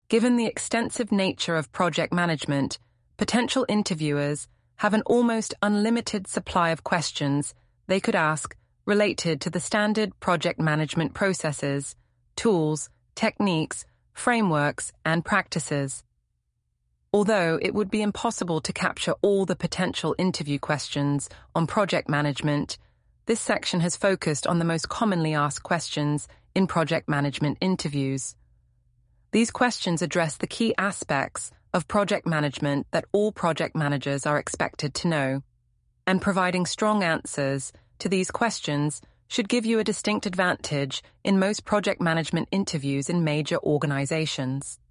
Given the extensive nature of project management, potential interviewers have an almost unlimited supply of questions they could ask related to the standard project management processes, tools, techniques, frameworks, and practices. Although it would be impossible to capture all the potential interview questions on project management, this section has focused on the most commonly asked questions in project management interviews. These questions address the key aspects of project management that all project managers are expected to know, and providing strong answers to these questions should give you a distinct advantage in most project management interviews in major organizations.